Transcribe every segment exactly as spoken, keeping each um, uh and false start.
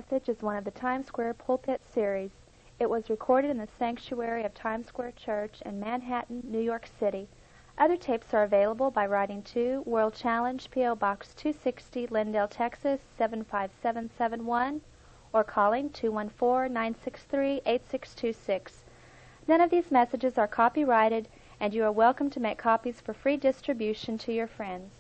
message is one of the Times Square Pulpit series. It was recorded in the sanctuary of Times Square Church in Manhattan, New York City. Other tapes are available by writing to World Challenge, P O. Box two sixty, Lindale, Texas seven five seven seven one, or calling two one four, nine six three, eight six two six. None of these messages are copyrighted, and you are welcome to make copies for free distribution to your friends.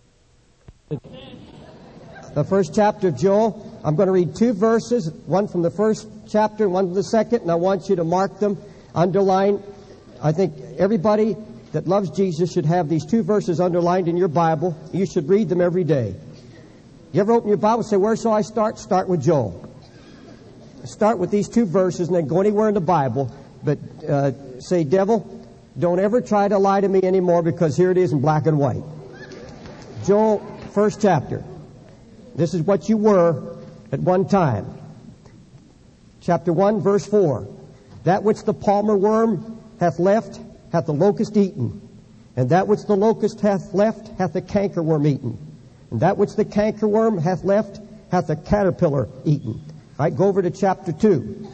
The first chapter of Joel. I'm going to read two verses, one from the first chapter and one from the second, and I want you to mark them, underline. I think everybody that loves Jesus should have these two verses underlined in your Bible. You should read them every day. You ever open your Bible and say, where shall I start? Start with Joel. Start with these two verses and then go anywhere in the Bible. But uh, say, devil, don't ever try to lie to me anymore, because here it is in black and white. Joel, first chapter. This is what you were at one time. Chapter one, verse four. That which the palmer worm hath left, hath the locust eaten. And that which the locust hath left, hath the cankerworm eaten. And that which the cankerworm hath left, hath the caterpillar eaten. All right, go over to chapter two.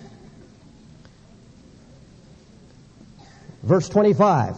Verse twenty-five.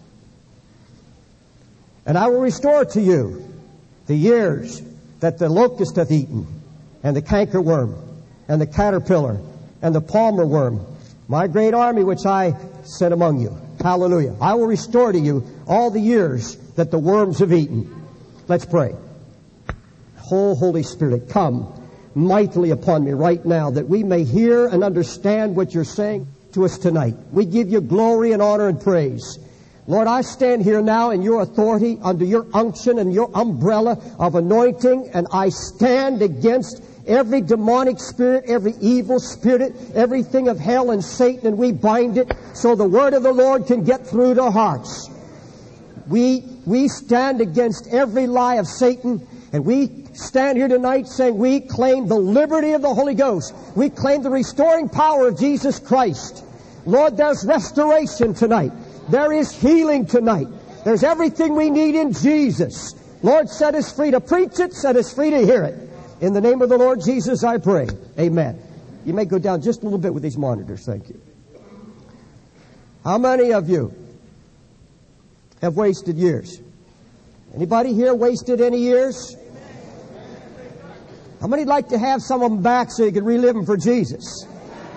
And I will restore to you the years that the locust hath eaten, and the cankerworm, and the caterpillar, and the palmer worm, my great army which I sent among you. Hallelujah. I will restore to you all the years that the worms have eaten. Let's pray. Oh, Holy Spirit, come mightily upon me right now, that we may hear and understand what you're saying to us tonight. We give you glory and honor and praise. Lord, I stand here now in your authority, under your unction and your umbrella of anointing, and I stand against every demonic spirit, every evil spirit, everything of hell and Satan, and we bind it so the word of the Lord can get through to hearts. We, we stand against every lie of Satan, and we stand here tonight saying we claim the liberty of the Holy Ghost. We claim the restoring power of Jesus Christ. Lord, there's restoration tonight. There is healing tonight. There's everything we need in Jesus. Lord, set us free to preach it. Set us free to hear it. In the name of the Lord Jesus, I pray. Amen. You may go down just a little bit with these monitors. Thank you. How many of you have wasted years? Anybody here wasted any years? How many would like to have some of them back so you can relive them for Jesus?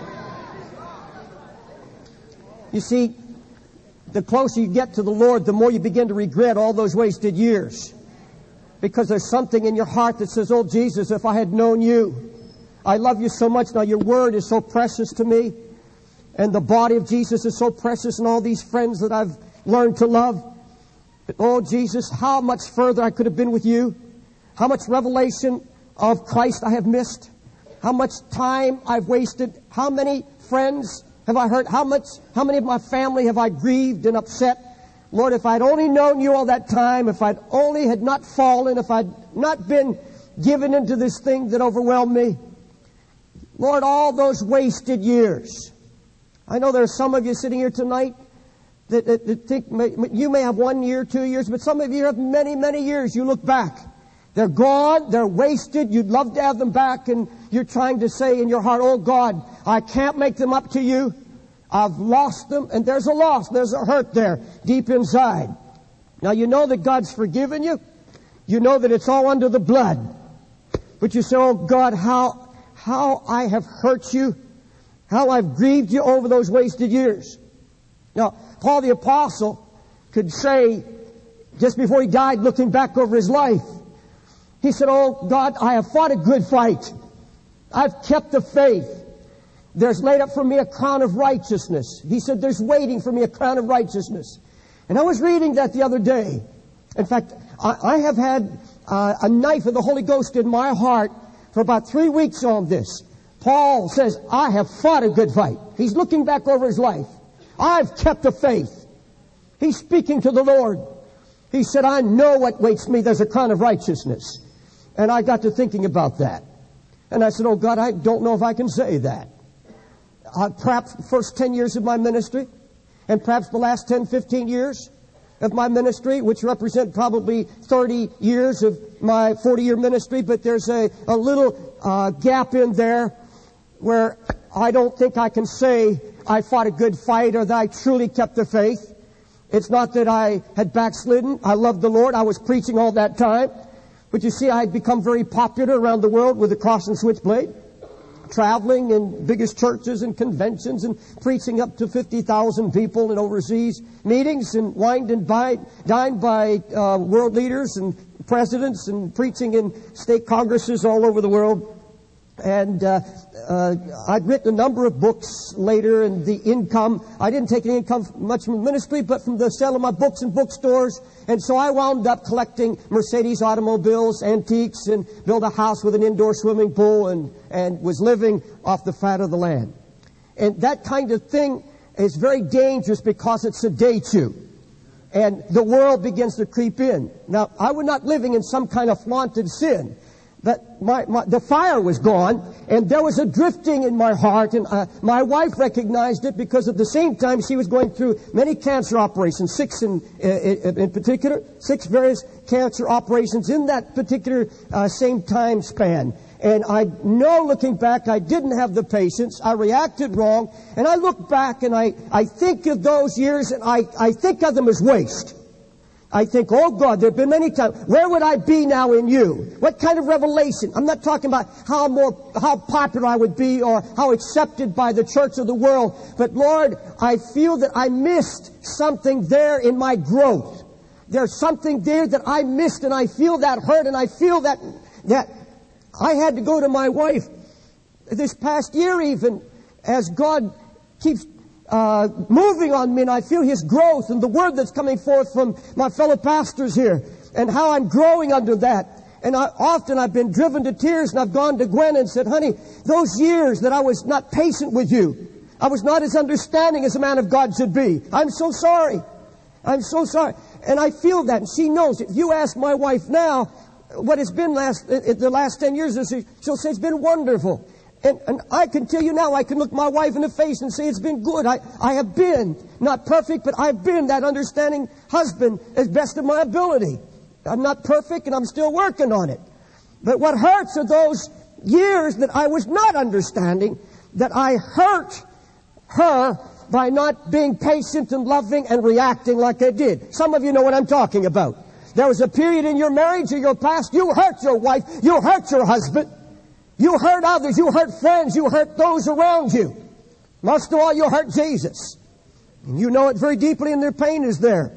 You see, the closer you get to the Lord, the more you begin to regret all those wasted years. Because there's something in your heart that says, oh, Jesus, if I had known you. I love you so much. Now, your word is so precious to me. And the body of Jesus is so precious, and all these friends that I've learned to love. But, oh, Jesus, how much further I could have been with you. How much revelation of Christ I have missed. How much time I've wasted. How many friends have I hurt? How much, how many of my family have I grieved and upset? Lord, if I'd only known you all that time, if I'd only had not fallen, if I'd not been given into this thing that overwhelmed me. Lord, all those wasted years. I know there are some of you sitting here tonight that, that, that think you may have one year, two years, but some of you have many, many years. You look back. They're gone. They're wasted. You'd love to have them back, and you're trying to say in your heart, oh God, I can't make them up to you. I've lost them, and there's a loss. There's a hurt there deep inside. Now, you know that God's forgiven you. You know that it's all under the blood. But you say, oh God, how, how I have hurt you. How I've grieved you over those wasted years. Now, Paul the Apostle could say, just before he died, looking back over his life, he said, oh God, I have fought a good fight. I've kept the faith. There's laid up for me a crown of righteousness. He said, there's waiting for me a crown of righteousness. And I was reading that the other day. In fact, I, I have had uh, a knife of the Holy Ghost in my heart for about three weeks on this. Paul says, I have fought a good fight. He's looking back over his life. I've kept the faith. He's speaking to the Lord. He said, I know what waits me. There's a crown of righteousness. And I got to thinking about that. And I said, oh God, I don't know if I can say that. Uh, perhaps the first ten years of my ministry, and perhaps the last ten, fifteen years, of my ministry, which represent probably thirty years of my forty-year ministry, but there's a, a little uh, gap in there where I don't think I can say I fought a good fight or that I truly kept the faith. It's not that I had backslidden. I loved the Lord. I was preaching all that time. But you see, I had become very popular around the world with the cross and switchblade, traveling in biggest churches and conventions and preaching up to fifty thousand people in overseas meetings and wined and by, dined by uh, world leaders and presidents and preaching in state congresses all over the world. And uh, uh, I'd written a number of books later, and the income, I didn't take any income much from the ministry, but from the sale of my books in bookstores. And so I wound up collecting Mercedes automobiles, antiques, and built a house with an indoor swimming pool, and, and was living off the fat of the land. And that kind of thing is very dangerous because it sedates you. And the world begins to creep in. Now, I was not living in some kind of flaunted sin. But my, my, the fire was gone, and there was a drifting in my heart, and uh, my wife recognized it because at the same time she was going through many cancer operations, six in, in, in particular, six various cancer operations in that particular uh, same time span. And I know, looking back, I didn't have the patience. I reacted wrong, and I look back and I, I think of those years, and I, I think of them as waste. I think, oh God, there have been many times, where would I be now in you? What kind of revelation? I'm not talking about how more, how popular I would be or how accepted by the church of the world. But Lord, I feel that I missed something there in my growth. There's something there that I missed, and I feel that hurt, and I feel that, that I had to go to my wife this past year even, as God keeps Uh, moving on me, and I feel His growth and the word that's coming forth from my fellow pastors here, and how I'm growing under that. And I, often I've been driven to tears, and I've gone to Gwen and said, honey, those years that I was not patient with you, I was not as understanding as a man of God should be. I'm so sorry. I'm so sorry. And I feel that, and she knows. If you ask my wife now what it's been last, the last ten years, she'll say it's been wonderful. And, and I can tell you now, I can look my wife in the face and say it's been good. I, I have been, not perfect, but I've been that understanding husband as best of my ability. I'm not perfect, and I'm still working on it. But what hurts are those years that I was not understanding, that I hurt her by not being patient and loving and reacting like I did. Some of you know what I'm talking about. There was a period in your marriage or your past, you hurt your wife, you hurt your husband. You hurt others, you hurt friends, you hurt those around you. Most of all, you hurt Jesus. And you know it very deeply, and their pain is there.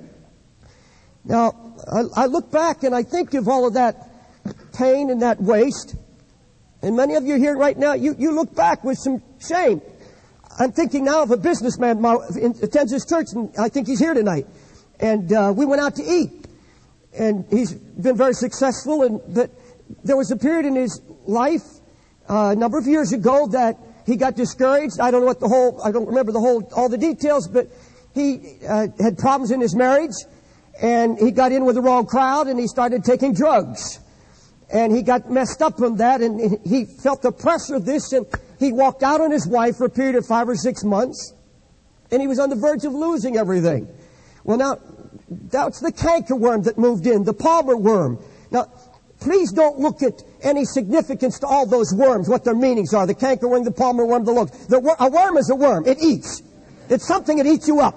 Now, I, I look back and I think of all of that pain and that waste. And many of you here right now, you, you look back with some shame. I'm thinking now of a businessman who attends this church, and I think he's here tonight. And uh, we went out to eat. And he's been very successful, and but there was a period in his life Uh, a number of years ago that he got discouraged. I don't know what the whole, I don't remember the whole, all the details, but he uh, had problems in his marriage, and he got in with the wrong crowd, and he started taking drugs. And he got messed up from that, and he felt the pressure of this, and he walked out on his wife for a period of five or six months, and he was on the verge of losing everything. Well, now, that's the cankerworm that moved in, the palmer worm. Now, please don't look at any significance to all those worms, what their meanings are. The cankerworm, the palmer worm, the locust. The wor- a worm is a worm. It eats. It's something that eats you up.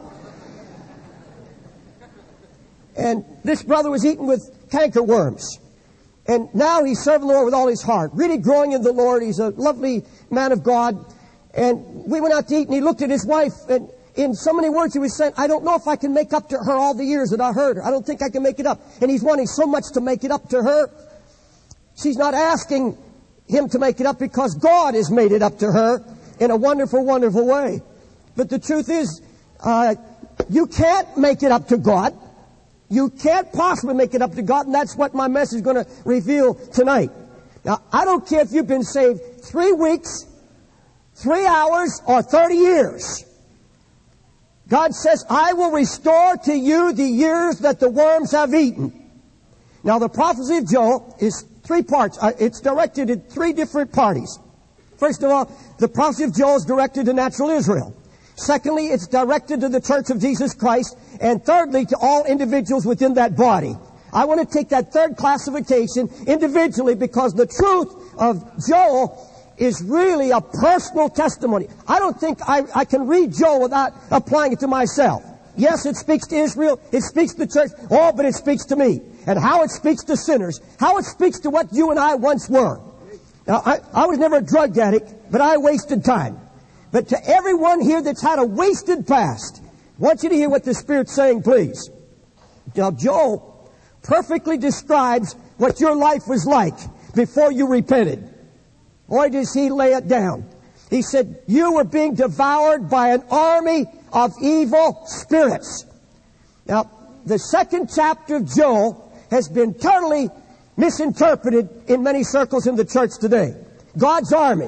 And this brother was eaten with cankerworms. And now he's serving the Lord with all his heart, really growing in the Lord. He's a lovely man of God. And we went out to eat, and he looked at his wife, and in so many words he was saying, I don't know if I can make up to her all the years that I hurt her. I don't think I can make it up. And he's wanting so much to make it up to her. She's not asking him to make it up because God has made it up to her in a wonderful, wonderful way. But the truth is, uh, you can't make it up to God. You can't possibly make it up to God, and that's what my message is going to reveal tonight. Now, I don't care if you've been saved three weeks, three hours, or thirty years. God says, I will restore to you the years that the worms have eaten. Now, the prophecy of Joel is three parts. Uh, it's directed at three different parties. First of all, the prophecy of Joel is directed to natural Israel. Secondly, it's directed to the Church of Jesus Christ. And thirdly, to all individuals within that body. I want to take that third classification individually because the truth of Joel is really a personal testimony. I don't think I, I can read Joel without applying it to myself. Yes, it speaks to Israel. It speaks to the church. Oh, but it speaks to me. And how it speaks to sinners. How it speaks to what you and I once were. Now, I, I was never a drug addict, but I wasted time. But to everyone here that's had a wasted past, I want you to hear what the Spirit's saying, please. Now, Joel perfectly describes what your life was like before you repented. Boy, does he lay it down. He said, you were being devoured by an army of evil spirits. Now, the second chapter of Joel has been totally misinterpreted in many circles in the church today. God's army.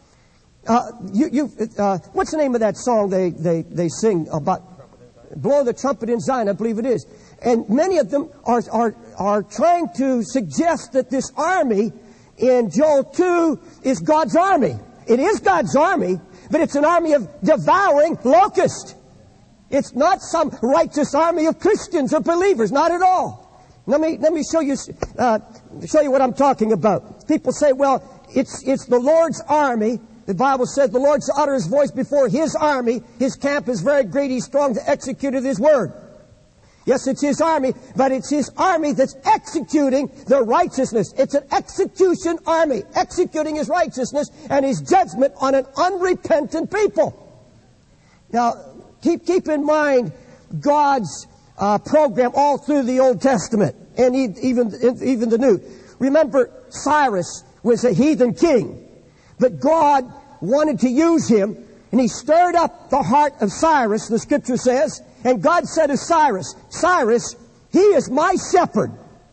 Uh, you, you, uh, what's the name of that song they, they, they sing about blow the trumpet in Zion? I believe it is. And many of them are, are, are trying to suggest that this army in Joel two is God's army. It is God's army, but it's an army of devouring locusts. It's not some righteous army of Christians or believers, not at all. Let me, let me show you, uh, show you what I'm talking about. People say, well, it's, it's the Lord's army. The Bible says the Lord shall utter his voice before his army. His camp is very great. He's strong to execute his word. Yes, it's his army, but it's his army that's executing the righteousness. It's an execution army, executing his righteousness and his judgment on an unrepentant people. Now, keep, keep in mind God's uh, program all through the Old Testament and even, even the New. Remember, Cyrus was a heathen king. But God wanted to use him, and he stirred up the heart of Cyrus, the scripture says, and God said to Cyrus, Cyrus, he is my shepherd.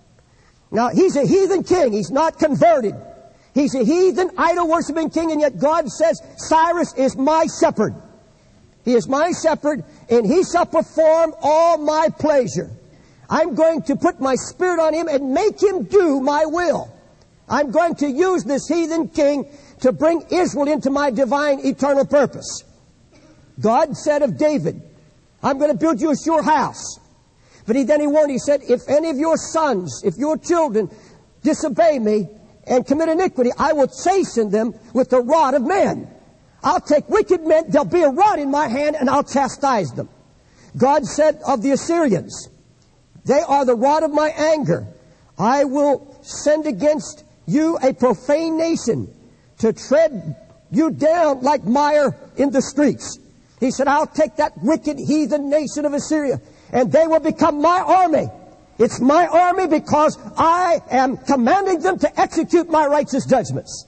Now, he's a heathen king. He's not converted. He's a heathen, idol-worshiping king, and yet God says, Cyrus is my shepherd. He is my shepherd, and he shall perform all my pleasure. I'm going to put my spirit on him and make him do my will. I'm going to use this heathen king to bring Israel into my divine eternal purpose. God said of David, I'm going to build you a sure house. But he then he warned, he said, if any of your sons, if your children disobey me and commit iniquity, I will chasten them with the rod of men. I'll take wicked men, there'll be a rod in my hand, and I'll chastise them. God said of the Assyrians, they are the rod of my anger. I will send against you a profane nation to tread you down like mire in the streets. He said, I'll take that wicked heathen nation of Assyria, and they will become my army. It's my army because I am commanding them to execute my righteous judgments.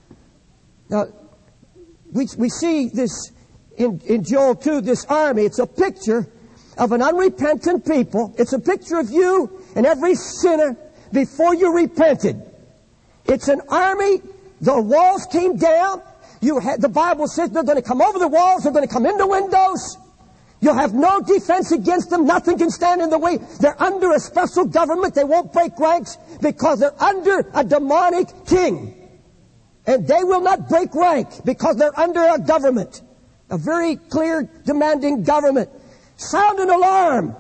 Now, we, we see this in, in Joel two, this army. It's a picture of an unrepentant people. It's a picture of you and every sinner before you repented. It's an army. The walls came down. You had, the Bible says they're going to come over the walls. They're going to come in the windows. You'll have no defense against them. Nothing can stand in the way. They're under a special government. They won't break ranks because they're under a demonic king. And they will not break rank because they're under a government. A very clear, demanding government. Sound an alarm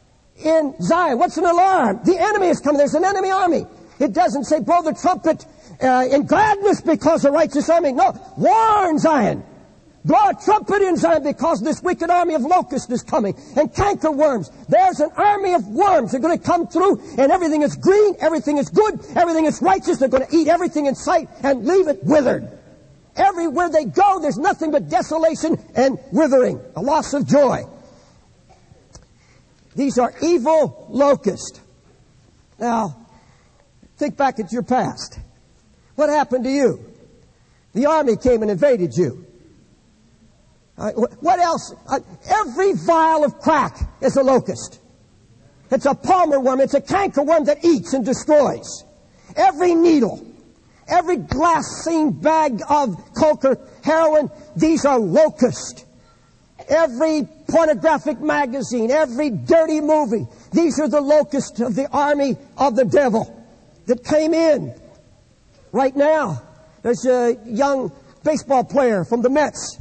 in Zion. What's an alarm? The enemy is coming. There's an enemy army. It doesn't say blow the trumpet uh, in gladness because the righteous army. No, warn Zion. Blow a trumpet in Zion because this wicked army of locusts is coming. And canker worms. There's an army of worms. They're going to come through and everything is green, everything is good, everything is righteous. They're going to eat everything in sight and leave it withered. Everywhere they go, there's nothing but desolation and withering, a loss of joy. These are evil locusts. Now, think back at your past. What happened to you? The army came and invaded you. Uh, what else? Uh, every vial of crack is a locust. It's a palmer worm. It's a canker worm that eats and destroys. Every needle, every glassine bag of coke or heroin, these are locusts. Every pornographic magazine, every dirty movie, these are the locusts of the army of the devil that came in. Right now, there's a young baseball player from the Mets.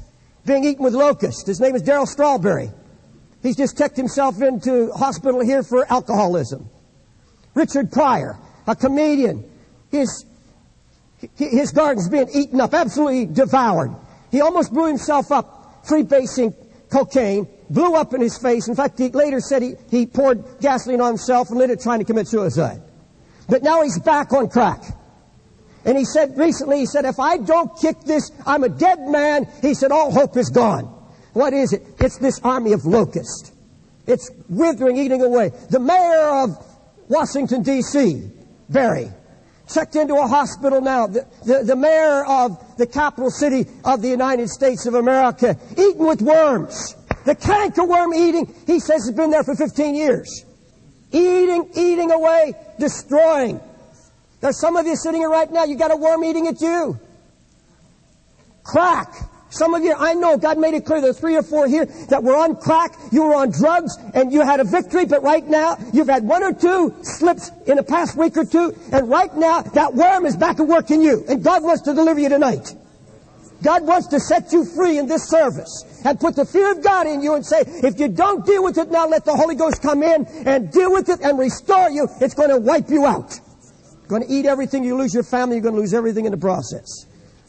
being eaten with locusts. His name is Darryl Strawberry. He's just checked himself into hospital here for alcoholism. Richard Pryor, a comedian. His, his garden's being eaten up, absolutely devoured. He almost blew himself up freebasing cocaine, blew up in his face. In fact, he later said he, he poured gasoline on himself and lit it trying to commit suicide. But now he's back on crack. And he said recently, he said, if I don't kick this, I'm a dead man. He said, all hope is gone. What is it? It's this army of locusts. It's withering, eating away. The mayor of Washington, D C, Barry, checked into a hospital now. The, the, the mayor of the capital city of the United States of America, eaten with worms. The cankerworm eating, he says, has been there for fifteen years. Eating, eating away, destroying. There's some of you sitting here right now, you got a worm eating at you. Crack. Some of you, I know God made it clear, there are three or four here that were on crack, you were on drugs, and you had a victory, but right now, you've had one or two slips in the past week or two, and right now, that worm is back at work in you, and God wants to deliver you tonight. God wants to set you free in this service and put the fear of God in you and say, if you don't deal with it now, let the Holy Ghost come in and deal with it and restore you. It's going to wipe you out. You're going to eat everything. You lose your family. You're going to lose everything in the process.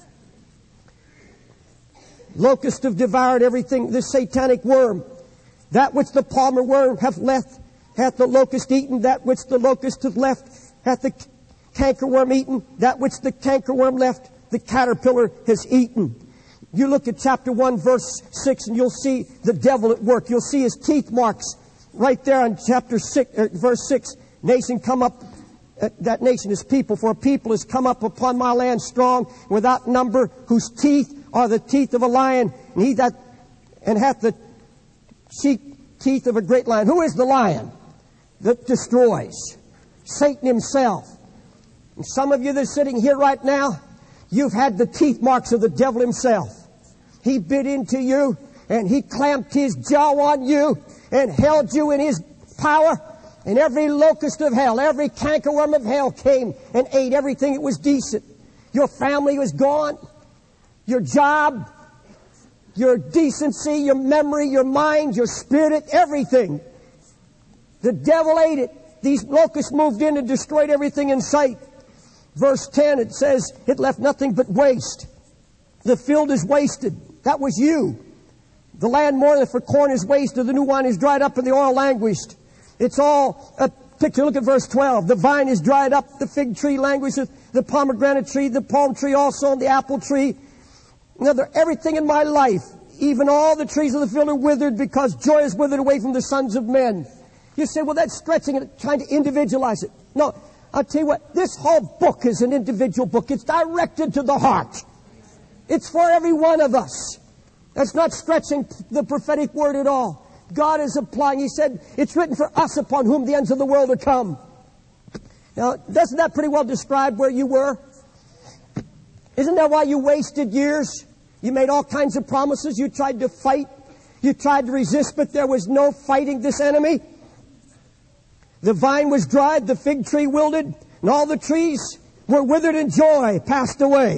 Locusts have devoured everything. This satanic worm, that which the palmer worm hath left, hath the locust eaten. That which the locust hath left, hath the cankerworm eaten. That which the cankerworm left, the caterpillar has eaten. You look at chapter one, verse six, and you'll see the devil at work. You'll see his teeth marks right there in chapter six, uh, verse six. Nation come up, uh, that nation is people, for a people has come up upon my land strong, without number, whose teeth are the teeth of a lion, and he that, and hath the cheek teeth of a great lion. Who is the lion that destroys? Satan himself. And some of you that are sitting here right now, you've had the teeth marks of the devil himself. He bit into you, and he clamped his jaw on you, and held you in his power. And every locust of hell, every cankerworm of hell came and ate everything that was decent. Your family was gone. Your job, your decency, your memory, your mind, your spirit, everything. The devil ate it. These locusts moved in and destroyed everything in sight. Verse ten, it says, it left nothing but waste. The field is wasted. That was you. The land mourneth for corn is wasted. The new wine is dried up and the oil languished. It's all a picture. Look at verse twelve. The vine is dried up. The fig tree languisheth. The pomegranate tree, the palm tree also, and the apple tree. Another, everything in my life, even all the trees of the field are withered because joy is withered away from the sons of men. You say, well, that's stretching it, trying to individualize it. No, I'll tell you what, this whole book is an individual book. It's directed to the heart. It's for every one of us. That's not stretching the prophetic word at all. God is applying. He said, it's written for us upon whom the ends of the world are come. Now, doesn't that pretty well describe where you were? Isn't that why you wasted years? You made all kinds of promises. You tried to fight. You tried to resist, but there was no fighting this enemy. The vine was dried, the fig tree wilted, and all the trees were withered and joy passed away.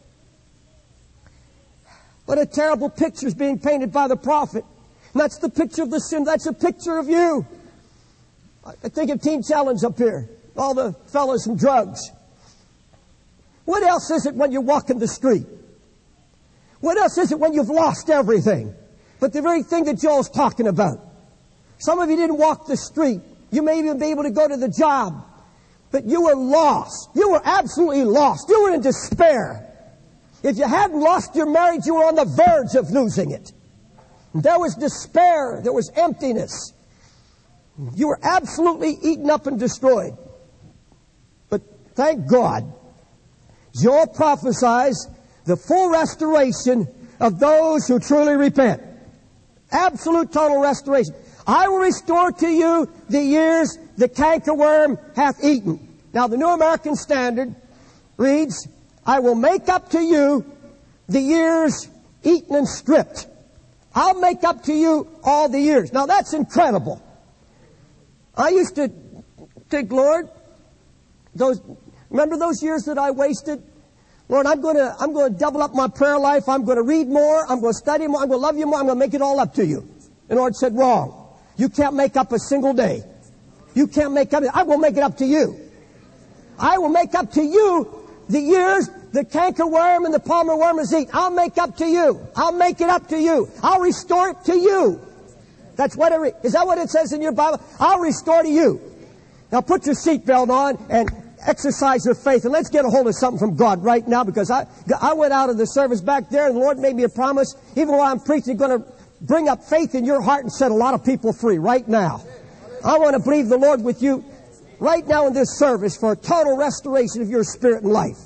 What a terrible picture is being painted by the prophet. And that's the picture of the sin. That's a picture of you. I think of Teen Challenge up here. All the fellas and drugs. What else is it when you walk in the street? What else is it when you've lost everything? But the very thing that Joel's talking about. Some of you didn't walk the street. You may even be able to go to the job. But you were lost. You were absolutely lost. You were in despair. If you hadn't lost your marriage, you were on the verge of losing it. There was despair. There was emptiness. You were absolutely eaten up and destroyed. But thank God, Joel prophesies the full restoration of those who truly repent. Absolute total restoration. I will restore to you the years the cankerworm hath eaten. Now the New American Standard reads, I will make up to you the years eaten and stripped. I'll make up to you all the years. Now that's incredible. I used to think, Lord, those, remember those years that I wasted? Lord, I'm going to, I'm going to double up my prayer life. I'm going to read more. I'm going to study more. I'm going to love you more. I'm going to make it all up to you. And the Lord said, wrong. You can't make up a single day. You can't make up. I will make it up to you. I will make up to you the years the cankerworm and the palmer worm has eaten. I'll make up to you. I'll make it up to you. I'll restore it to you. That's what it, is that what it says in your Bible? I'll restore to you. Now put your seatbelt on and exercise your faith, and let's get a hold of something from God right now, because I, I went out of the service back there, and the Lord made me a promise. Even while I'm preaching, He's going to bring up faith in your heart and set a lot of people free right now. I want to believe the Lord with you right now in this service for a total restoration of your spirit and life.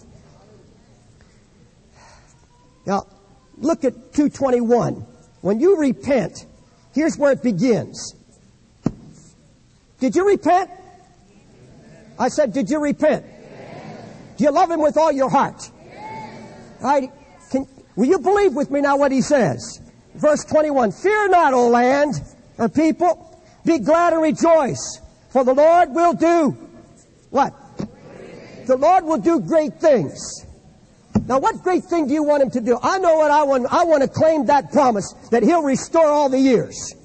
Now, look at two twenty-one. When you repent, here's where it begins. Did you repent? I said, did you repent? Yes. Do you love Him with all your heart? Yes. All right. Can, will you believe with me now what He says? Verse twenty-one. Fear not, O land, or people. Be glad and rejoice. For the Lord will do what? The Lord will do great things. Now, what great thing do you want Him to do? I know what I want. I want to claim that promise that He'll restore all the years.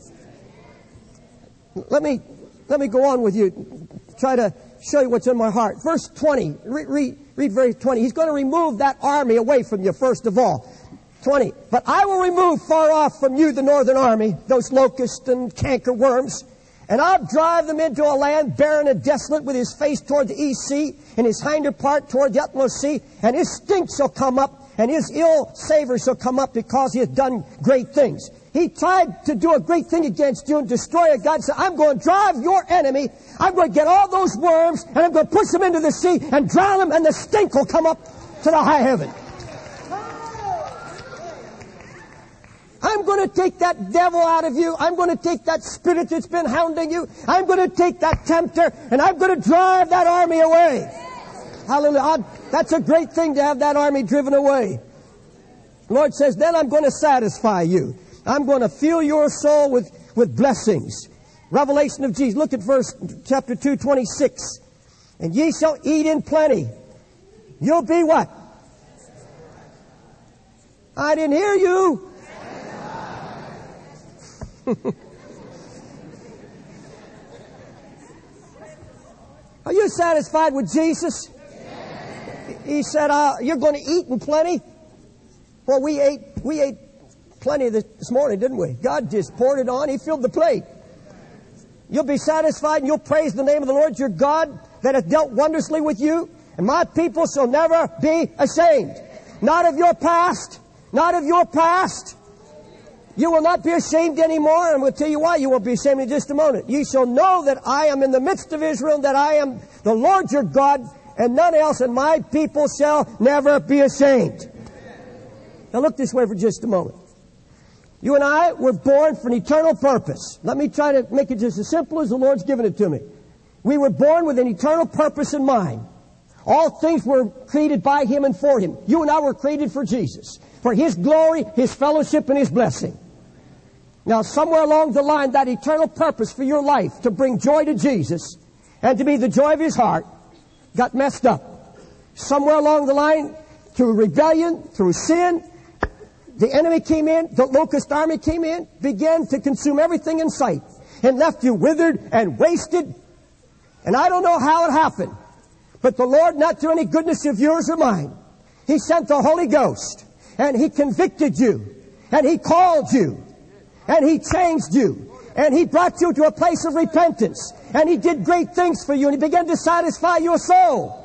Let me, let me go on with you. Try to show you what's in my heart. Verse twenty. Read, read, read verse twenty. He's going to remove that army away from you first of all. twenty. But I will remove far off from you the northern army, those locusts and cankerworms, and I'll drive them into a land barren and desolate, with his face toward the east sea and his hinder part toward the utmost sea, and his stink shall come up, and his ill savor shall come up, because he has done great things. He tried to do a great thing against you and destroy it. God said, I'm going to drive your enemy. I'm going to get all those worms, and I'm going to push them into the sea and drown them, and the stink will come up to the high heaven. I'm going to take that devil out of you. I'm going to take that spirit that's been hounding you. I'm going to take that tempter, and I'm going to drive that army away. Hallelujah. That's a great thing to have that army driven away. The Lord says, then I'm going to satisfy you. I'm going to fill your soul with, with blessings. Revelation of Jesus. Look at verse chapter two, twenty-six. And ye shall eat in plenty. You'll be what? I didn't hear you. Are you satisfied with Jesus? He said, uh, you're going to eat in plenty. Well, we ate, we ate plenty this, this morning, didn't we? God just poured it on. He filled the plate. You'll be satisfied, and you'll praise the name of the Lord your God that hath dealt wondrously with you. And my people shall never be ashamed. Not of your past. Not of your past. You will not be ashamed anymore, and we'll tell you why you won't be ashamed in just a moment. Ye shall know that I am in the midst of Israel, that I am the Lord your God, and none else, and my people shall never be ashamed. Now look this way for just a moment. You and I were born for an eternal purpose. Let me try to make it just as simple as the Lord's given it to me. We were born with an eternal purpose in mind. All things were created by Him and for Him. You and I were created for Jesus, for His glory, His fellowship, and His blessing. Now, somewhere along the line, that eternal purpose for your life to bring joy to Jesus and to be the joy of His heart got messed up. Somewhere along the line, through rebellion, through sin, the enemy came in, the locust army came in, began to consume everything in sight, and left you withered and wasted. And I don't know how it happened, but the Lord, not through any goodness of yours or mine, He sent the Holy Ghost, and He convicted you, and He called you, and He changed you, and He brought you to a place of repentance, and He did great things for you, and He began to satisfy your soul.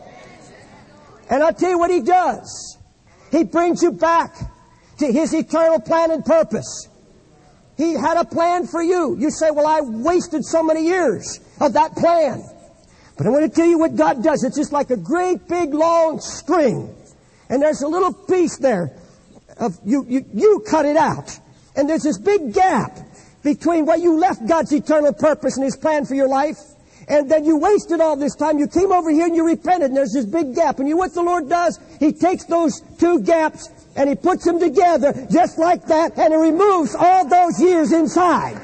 And I'll tell you what He does. He brings you back to His eternal plan and purpose. He had a plan for you. You say, well, I wasted so many years of that plan. But I want to tell you what God does. It's just like a great big long string. And there's a little piece there of you, you, you cut it out. And there's this big gap between what you left God's eternal purpose and His plan for your life, and then you wasted all this time. You came over here and you repented, and there's this big gap. And you know what the Lord does? He takes those two gaps and He puts them together just like that, and He removes all those years inside.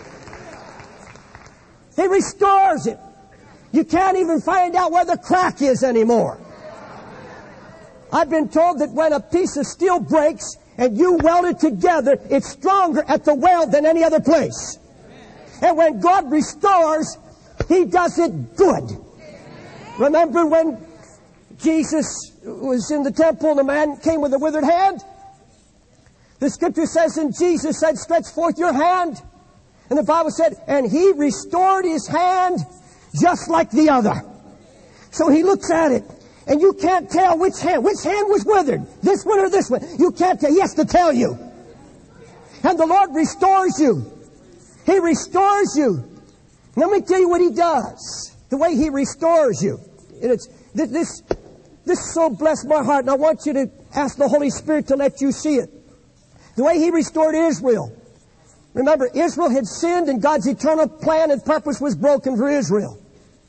He restores it. You can't even find out where the crack is anymore. I've been told that when a piece of steel breaks and you weld it together, it's stronger at the weld than any other place. And when God restores, He does it good. Remember when Jesus was in the temple and the man came with a withered hand? The Scripture says, and Jesus said, stretch forth your hand. And the Bible said, and He restored his hand just like the other. So He looks at it, and you can't tell which hand, which hand was withered, this one or this one. You can't tell. He has to tell you. And the Lord restores you. He restores you. Let me tell you what He does. The way He restores you. And it's, this, this so blessed my heart, and I want you to ask the Holy Spirit to let you see it. The way He restored Israel. Remember, Israel had sinned, and God's eternal plan and purpose was broken for Israel.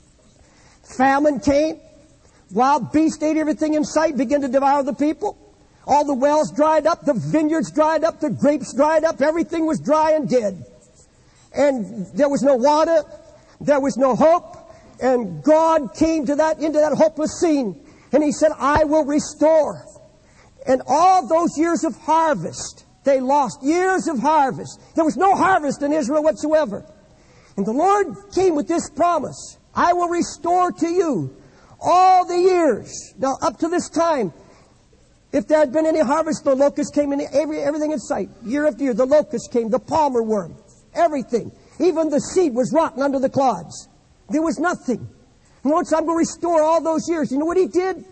Famine came. Wild beasts ate everything in sight, began to devour the people. All the wells dried up, the vineyards dried up, the grapes dried up, everything was dry and dead. And there was no water, there was no hope, and God came to that, into that hopeless scene, and He said, I will restore. And all those years of harvest, they lost years of harvest. There was no harvest in Israel whatsoever. And the Lord came with this promise, I will restore to you all the years. Now, up to this time, if there had been any harvest, the locust came in, every, everything in sight. Year after year, the locust came, the palmer worm, everything. Even the seed was rotten under the clods. There was nothing. And Lord said, I'm going to restore all those years. You know what He did?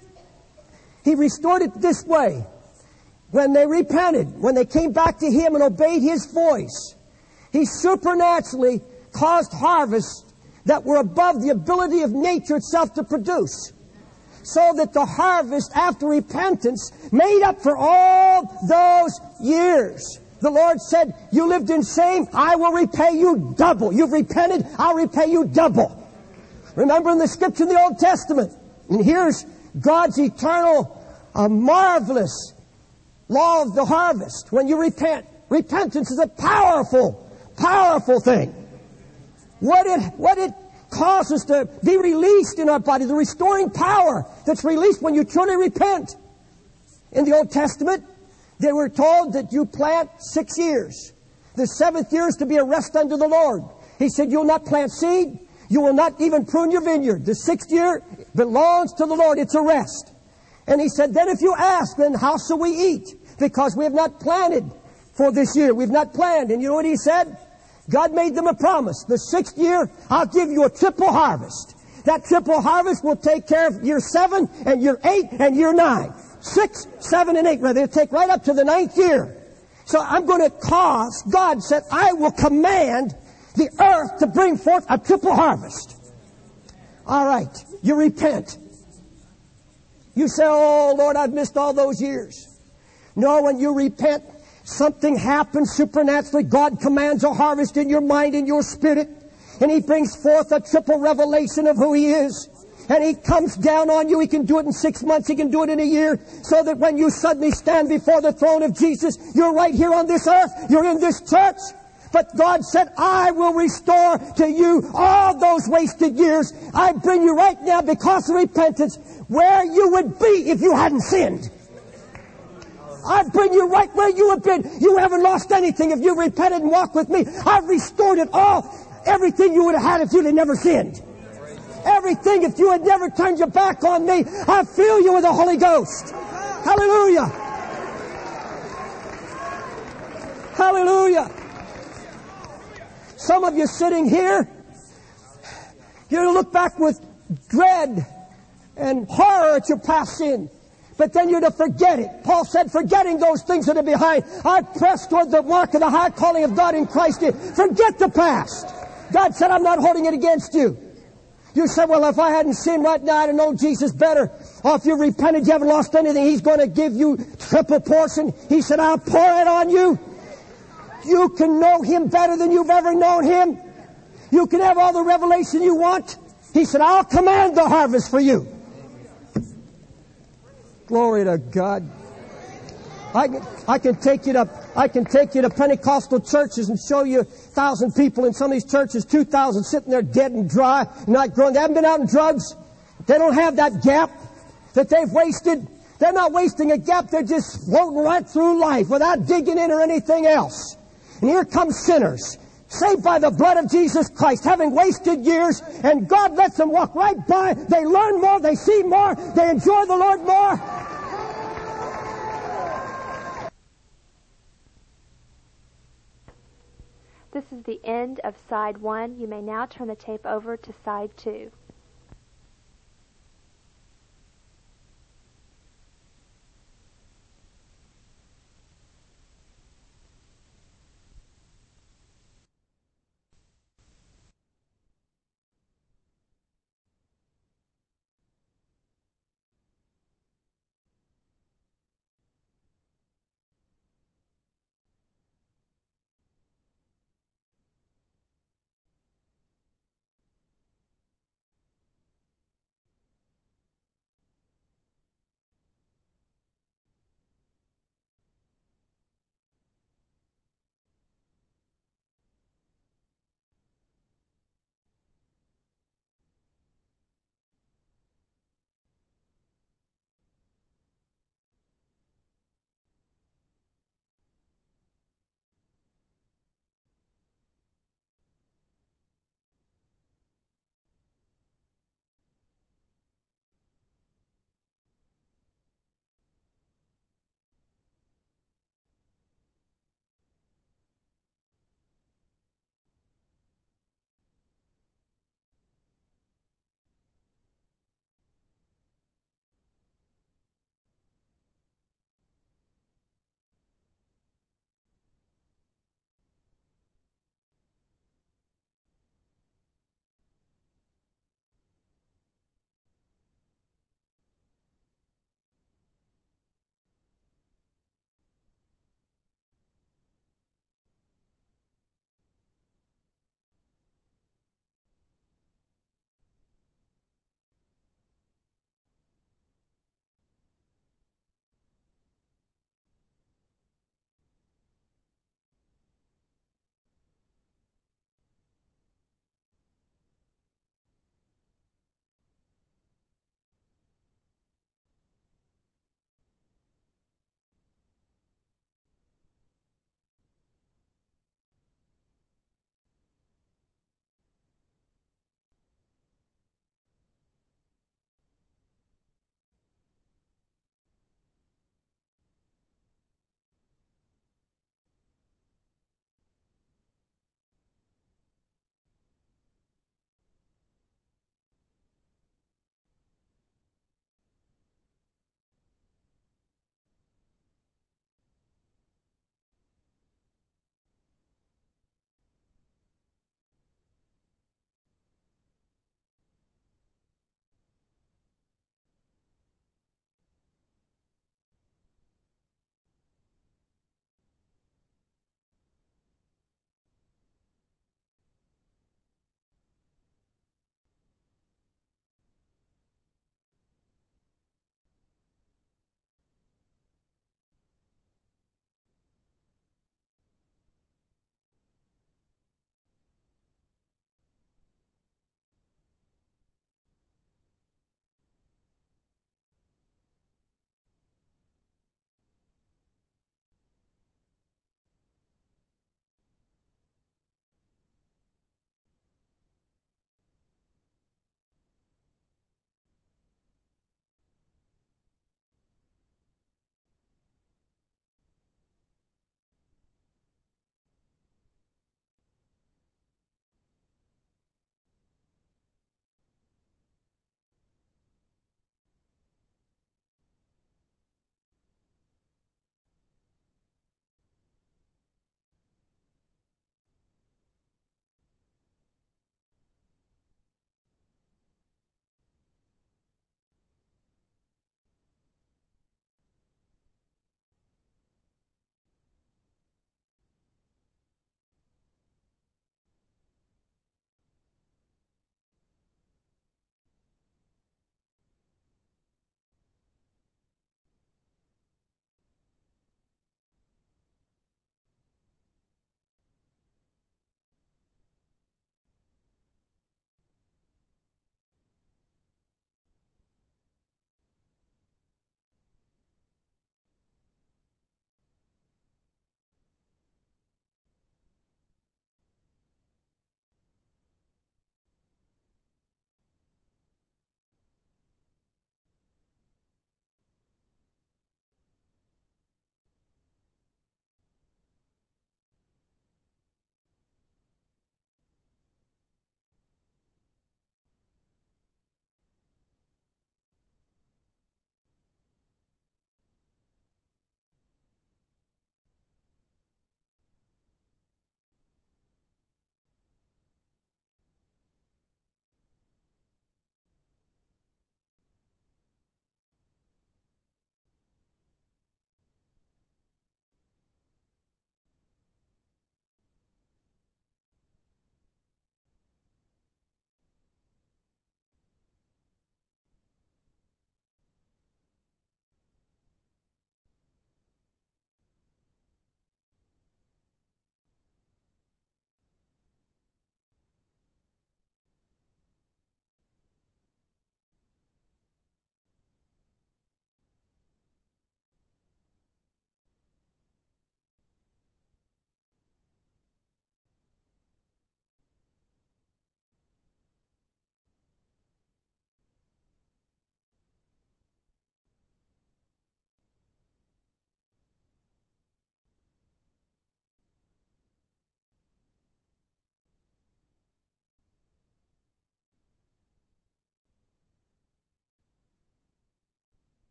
He restored it this way. When they repented, when they came back to Him and obeyed His voice, He supernaturally caused harvests that were above the ability of nature itself to produce. So that the harvest after repentance made up for all those years. The Lord said, you lived in shame, I will repay you double. You've repented, I'll repay you double. Remember in the Scripture in the Old Testament, and here's God's eternal, uh, marvelous law of the harvest. When you repent, repentance is a powerful, powerful thing. What it, what it causes to be released in our body, the restoring power that's released when you truly repent. In the Old Testament, they were told that you plant six years. The seventh year is to be a rest unto the Lord. He said, you'll not plant seed. You will not even prune your vineyard. The sixth year belongs to the Lord. It's a rest. And He said, then if you ask, then how shall we eat? Because we have not planted for this year. We've not planned. And you know what He said? God made them a promise. The sixth year, I'll give you a triple harvest. That triple harvest will take care of year seven and year eight and year nine. Six, seven, and eight, rather. It'll take right up to the ninth year. So I'm going to cause, God said, I will command the earth to bring forth a triple harvest. All right. You repent. You say, oh, Lord, I've missed all those years. No, when you repent, something happens supernaturally. God commands a harvest in your mind and your spirit. And He brings forth a triple revelation of who He is. And He comes down on you. He can do it in six months. He can do it in a year. So that when you suddenly stand before the throne of Jesus, you're right here on this earth. You're in this church. But God said, I will restore to you all those wasted years. I bring you right now because of repentance where you would be if you hadn't sinned. I bring you right where you have been. You haven't lost anything if you repented and walked with me. I've restored it all. Everything you would have had if you'd have never sinned. Everything if you had never turned your back on me. I fill you with the Holy Ghost. Hallelujah. Hallelujah. Some of you sitting here, you're going to look back with dread and horror at your past sin. But then you're to forget it. Paul said, forgetting those things that are behind, I press toward the mark of the high calling of God in Christ. Forget the past. God said, I'm not holding it against you. You said, well, if I hadn't sinned right now, I'd have known Jesus better. Or if you repented, you haven't lost anything, He's going to give you triple portion. He said, I'll pour it on you. You can know Him better than you've ever known Him. You can have all the revelation you want. He said, I'll command the harvest for you. Glory to God. I can, I can take you to, I can take you to Pentecostal churches and show you a thousand people in some of these churches, two thousand sitting there dead and dry, not growing. They haven't been out in drugs. They don't have that gap that they've wasted. They're not wasting a gap. They're just floating right through life without digging in or anything else. And here come sinners, saved by the blood of Jesus Christ, having wasted years, and God lets them walk right by. They learn more, they see more, they enjoy the Lord more. This is the end of side one. You may now turn the tape over to side two.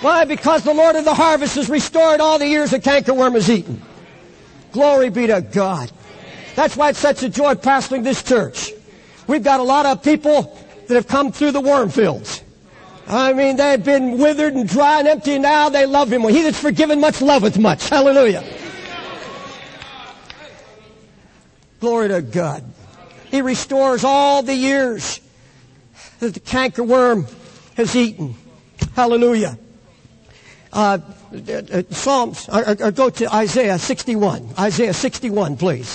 Why? Because the Lord of the harvest has restored all the years the cankerworm has eaten. Glory be to God. That's why it's such a joy pastoring this church. We've got a lot of people that have come through the worm fields. I mean, they've been withered and dry and empty, and now they love Him. Well, He that's forgiven much loveth much. Hallelujah. Glory to God. He restores all the years that the cankerworm has eaten. Hallelujah. Uh, uh, Psalms, or, or go to Isaiah sixty-one. Isaiah sixty-one, please.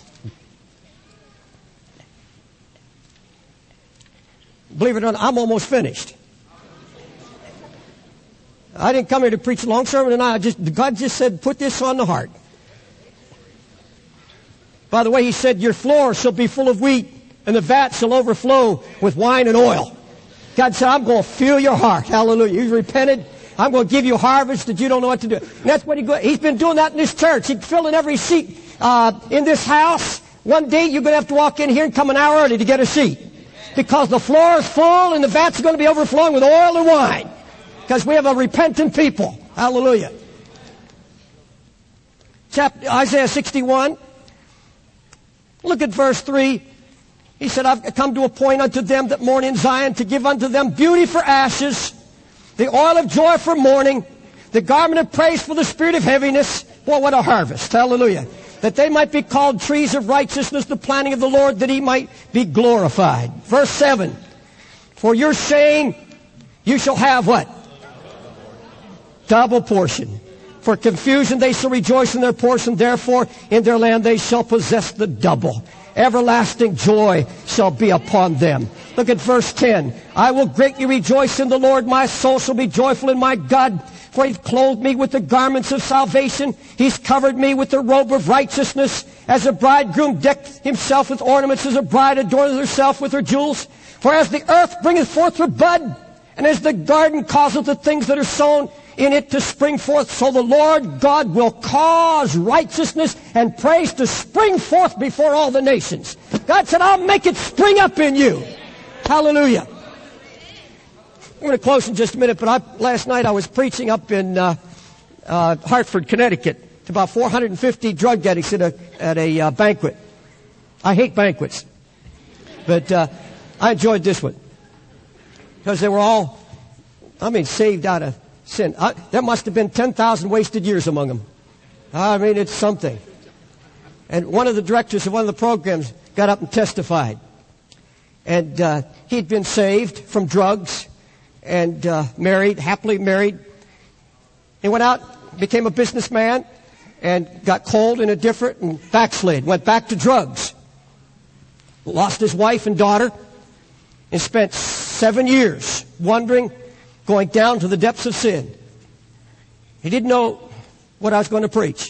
Believe it or not, I'm almost finished. I didn't come here to preach a long sermon tonight. I just, God just said, put this on the heart. By the way, He said, your floor shall be full of wheat, and the vat shall overflow with wine and oil. God said, I'm going to fill your heart. Hallelujah. You've repented. I'm going to give you harvest that you don't know what to do. And that's what he go, He's been doing that in this church. He's filling every seat uh, in this house. One day you're going to have to walk in here and come an hour early to get a seat. Because the floor is full and the vat's going to be overflowing with oil and wine. Because we have a repentant people. Hallelujah. Chapter, Isaiah sixty-one. Look at verse three. He said, I've come to appoint unto them that mourn in Zion, to give unto them beauty for ashes, the oil of joy for mourning, the garment of praise for the spirit of heaviness. Boy, what a harvest. Hallelujah. That they might be called trees of righteousness, the planting of the Lord, that He might be glorified. Verse seven. For your shame you shall have what? Double portion. For confusion they shall rejoice in their portion. Therefore in their land they shall possess the double. Everlasting joy shall be upon them. Look at verse ten. I will greatly rejoice in the Lord. My soul shall be joyful in my God. For He's clothed me with the garments of salvation. He's covered me with the robe of righteousness. As a bridegroom decked himself with ornaments, as a bride adorneth herself with her jewels. For as the earth bringeth forth her bud, and as the garden causeth the things that are sown in it to spring forth, so the Lord God will cause righteousness and praise to spring forth before all the nations. God said, I'll make it spring up in you. Hallelujah. I'm going to close in just a minute, but I, last night I was preaching up in uh, uh, Hartford, Connecticut, to about four hundred fifty drug addicts at a, at a uh, banquet. I hate banquets, but uh, I enjoyed this one because they were all, I mean, saved out of sin. I, there must have been ten thousand wasted years among them. I mean, it's something. And one of the directors of one of the programs got up and testified. And uh, he'd been saved from drugs and uh, married, happily married. He went out, became a businessman, and got cold and indifferent and backslid. Went back to drugs. Lost his wife and daughter and spent seven years wandering, going down to the depths of sin. He didn't know what I was going to preach.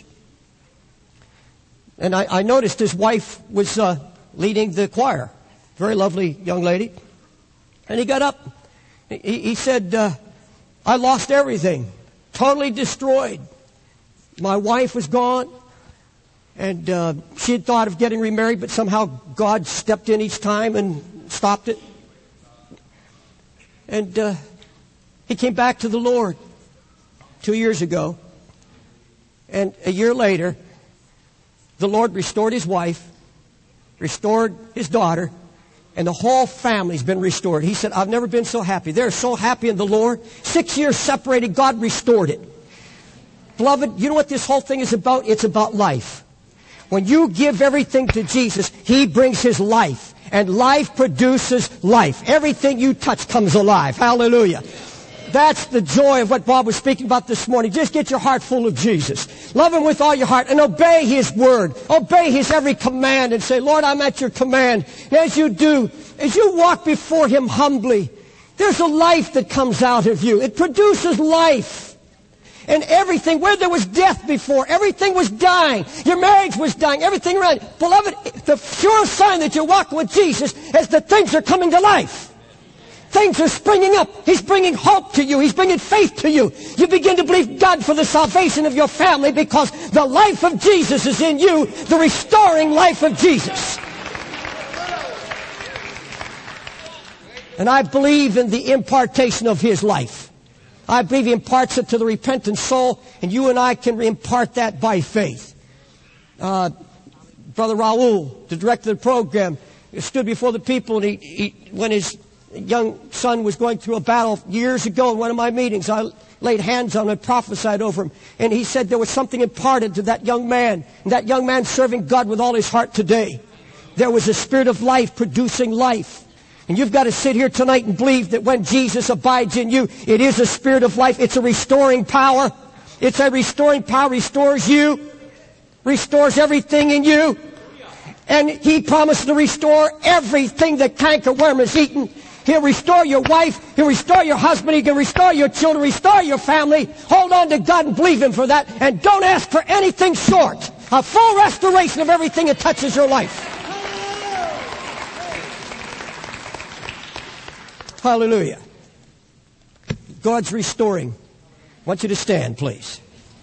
And I, I noticed his wife was uh, leading the choir. Very lovely young lady. And he got up. He, he said, uh, I lost everything. Totally destroyed. My wife was gone. And uh, she had thought of getting remarried, but somehow God stepped in each time and stopped it. And uh, he came back to the Lord two years ago. And a year later, the Lord restored his wife, restored his daughter, and the whole family's been restored. He said, I've never been so happy. They're so happy in the Lord. Six years separated, God restored it. Beloved, you know what this whole thing is about? It's about life. When you give everything to Jesus, He brings His life. And life produces life. Everything you touch comes alive. Hallelujah. That's the joy of what Bob was speaking about this morning. Just get your heart full of Jesus. Love Him with all your heart and obey His word. Obey His every command and say, Lord, I'm at your command. And as you do, as you walk before Him humbly, there's a life that comes out of you. It produces life. And everything, where there was death before, everything was dying. Your marriage was dying, everything around. Beloved, the sure sign that you're walking with Jesus is that things are coming to life. Things are springing up. He's bringing hope to you. He's bringing faith to you. You begin to believe God for the salvation of your family because the life of Jesus is in you, the restoring life of Jesus. And I believe in the impartation of His life. I believe He imparts it to the repentant soul, and you and I can impart that by faith. Uh, Brother Raul, the director of the program, stood before the people, and he, he, when his young son was going through a battle years ago in one of my meetings, I laid hands on him and prophesied over him. And he said there was something imparted to that young man, and that young man serving God with all his heart today. There was a spirit of life producing life. And you've got to sit here tonight and believe that when Jesus abides in you, it is a spirit of life. It's a restoring power. It's a restoring power. Restores you. Restores everything in you. And He promised to restore everything the cankerworm has eaten. He'll restore your wife. He'll restore your husband. He can restore your children. Restore your family. Hold on to God and believe Him for that. And don't ask for anything short. A full restoration of everything that touches your life. Hallelujah. God's restoring. I want you to stand, please.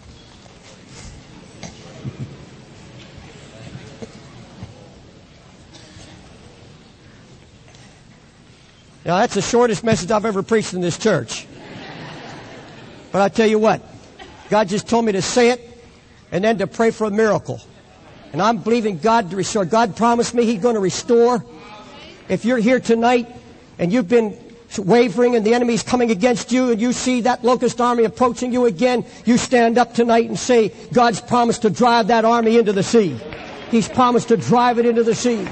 Now, that's the shortest message I've ever preached in this church. But I tell you what, God just told me to say it and then to pray for a miracle. And I'm believing God to restore. God promised me He's going to restore. If you're here tonight and you've been wavering and the enemy's coming against you and you see that locust army approaching you again, you stand up tonight and say, God's promised to drive that army into the sea. He's promised to drive it into the sea.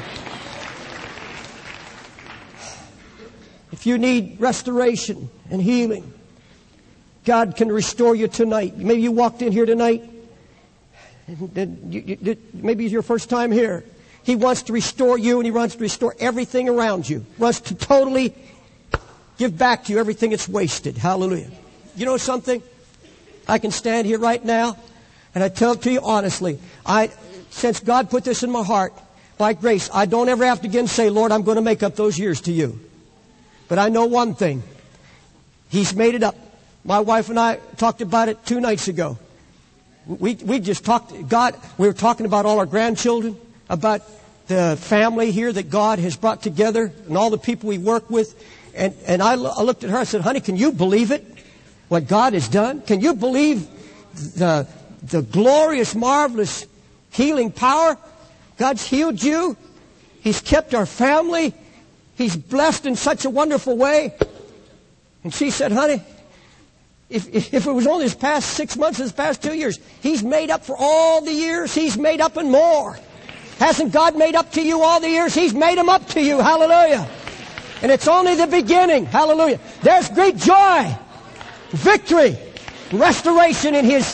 If you need restoration and healing, God can restore you tonight. Maybe you walked in here tonight, and you, you, maybe it's your first time here. He wants to restore you, and He wants to restore everything around you. He wants to totally give back to you everything that's wasted. Hallelujah. You know something? I can stand here right now, and I tell it to you honestly. I, since God put this in my heart, by grace, I don't ever have to again say, Lord, I'm going to make up those years to you. But I know one thing. He's made it up. My wife and I talked about it two nights ago. We we just talked, God, we were talking about all our grandchildren, about the family here that God has brought together, and all the people we work with. And, and I, I looked at her and said, honey, can you believe it? What God has done? Can you believe the, the glorious, marvelous healing power? God's healed you. He's kept our family. He's blessed in such a wonderful way. And she said, honey, if, if it was only this past six months, this past two years, He's made up for all the years. He's made up and more. Hasn't God made up to you all the years? He's made them up to you. Hallelujah. And it's only the beginning. Hallelujah. There's great joy, victory, restoration in His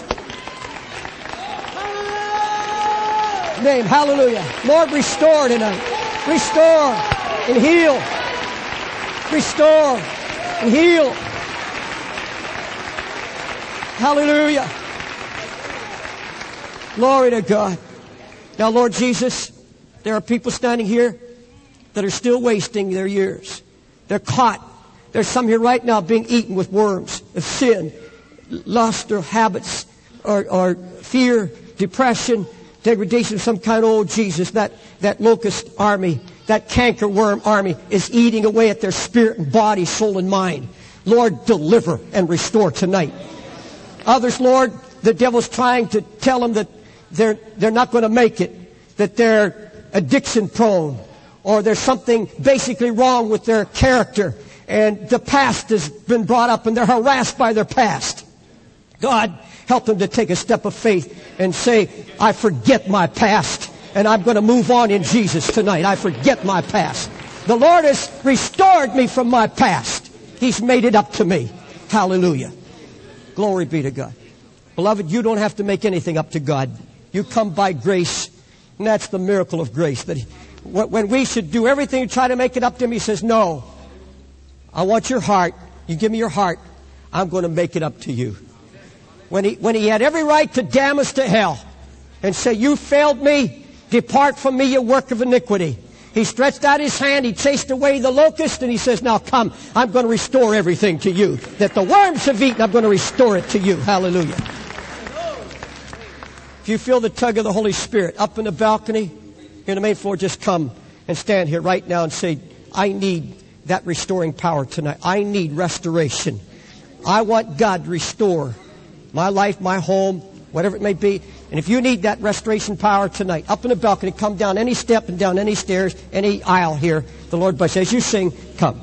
name. Hallelujah. Lord, restore tonight. Restore and heal. Restore and heal. Hallelujah. Glory to God. Now, Lord Jesus, there are people standing here that are still wasting their years. They're caught. There's some here right now being eaten with worms of sin, lust or habits or, or fear, depression, degradation of some kind. Oh, Jesus, that, that locust army, that cankerworm army is eating away at their spirit and body, soul and mind. Lord, deliver and restore tonight. Others, Lord, the devil's trying to tell them that they're, they're not going to make it, that they're addiction prone, or there's something basically wrong with their character, and the past has been brought up and they're harassed by their past. God, help them to take a step of faith and say, I forget my past and I'm going to move on in Jesus tonight. I forget my past. The Lord has restored me from my past. He's made it up to me. Hallelujah. Glory be to God. Beloved, you don't have to make anything up to God. You come by grace, and that's the miracle of grace. That when we should do everything to try to make it up to Him, He says, no, I want your heart. You give me your heart. I'm going to make it up to you. When he, when he had every right to damn us to hell and say, you failed me, depart from me, you work of iniquity. He stretched out His hand, He chased away the locust, and He says, now come, I'm going to restore everything to you. That the worms have eaten, I'm going to restore it to you. Hallelujah. If you feel the tug of the Holy Spirit up in the balcony, here on the main floor, just come and stand here right now and say, I need that restoring power tonight. I need restoration. I want God to restore my life, my home, whatever it may be. And if you need that restoration power tonight, up in the balcony, come down any step and down any stairs, any aisle here. The Lord bless you. As you sing, come.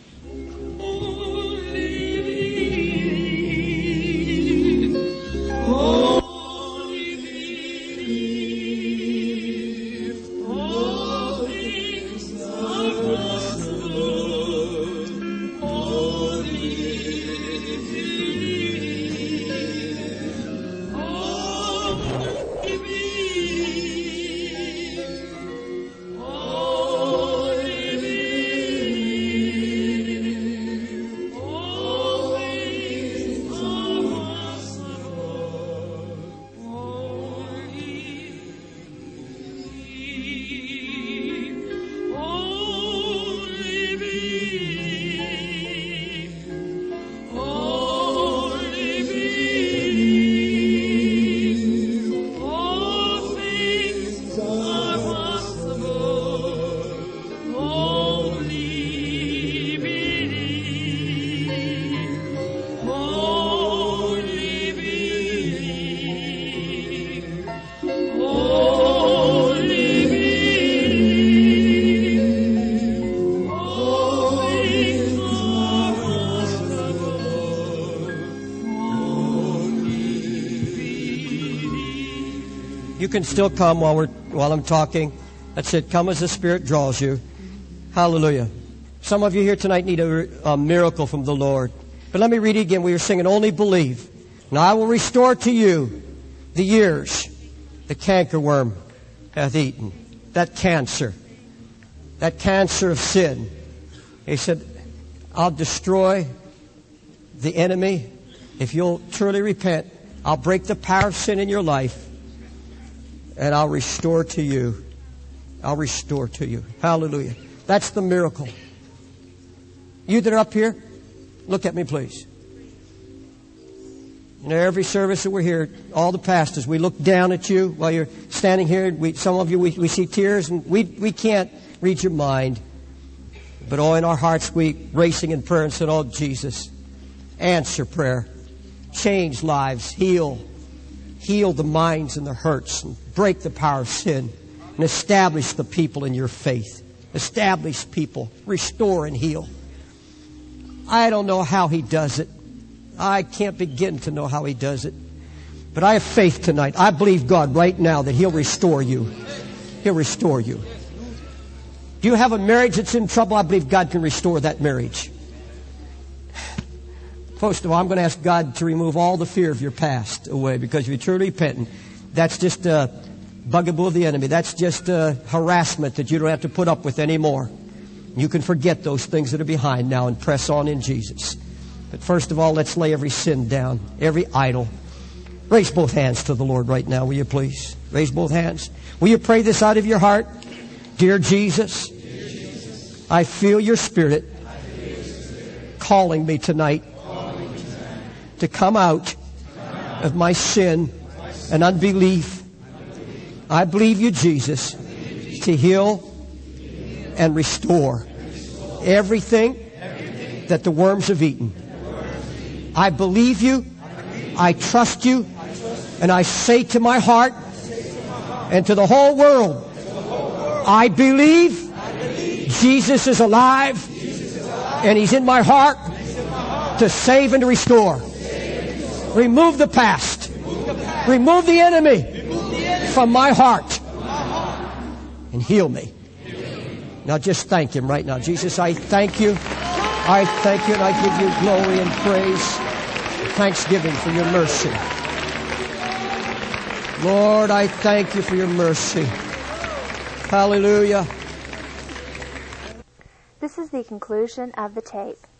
You can still come while we're while I'm talking. That's it. Come as the Spirit draws you. Hallelujah. Some of you here tonight need a, a miracle from the Lord. But let me read it again. We were singing, "Only Believe." Now I will restore to you the years the cankerworm hath eaten. That cancer. That cancer of sin. He said, I'll destroy the enemy if you'll truly repent. I'll break the power of sin in your life. And I'll restore to you. I'll restore to you. Hallelujah. That's the miracle. You that are up here, look at me, please. You know, every service that we're here, all the pastors, we look down at you while you're standing here. We, some of you, we, we see tears, and we, we can't read your mind. But oh, in our hearts, we racing in prayer and said, oh, Jesus, answer prayer. Change lives. Heal. Heal the minds and the hurts, and break the power of sin, and establish the people in your faith. Establish people. Restore and heal. I don't know how He does it. I can't begin to know how He does it. But I have faith tonight. I believe God right now that He'll restore you. He'll restore you. Do you have a marriage that's in trouble? I believe God can restore that marriage. First of all, I'm going to ask God to remove all the fear of your past away, because if you're truly repentant, that's just a bugaboo of the enemy. That's just a harassment that you don't have to put up with anymore. You can forget those things that are behind now and press on in Jesus. But first of all, let's lay every sin down, every idol. Raise both hands to the Lord right now, will you please? Raise both hands. Will you pray this out of your heart? Dear Jesus, Dear Jesus, I feel your Spirit, feel your spirit calling me tonight, calling me tonight to come out, come out of my sin my sin and unbelief. unbelief. I believe you, Jesus, believe you, to heal, heal and restore, restore everything, everything that the worms have eaten. Eaten. I believe you. I, believe I trust you. I trust and I say to my heart, to my heart and to the whole world, I believe, I believe Jesus is alive, Jesus is alive and He's in my heart, in my heart to save and to restore. Save and restore. Remove the past. Remove the, past. Remove the, enemy, Remove the enemy from my heart, from my heart and heal me. heal me. Now just thank Him right now. Jesus, I thank you. I thank you and I give you glory and praise. Thanksgiving for your mercy. Lord, I thank you for your mercy. Hallelujah. This is the conclusion of the tape.